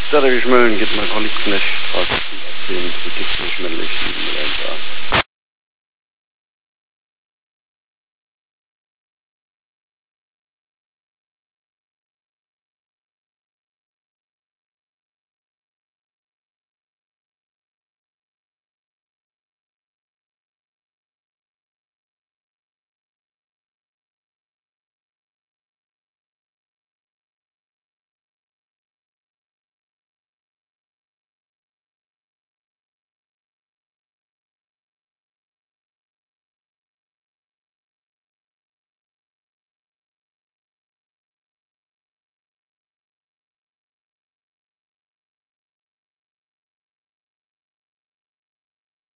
Instead of his moon, get my colleague Knish, 5 ridiculous middle-aged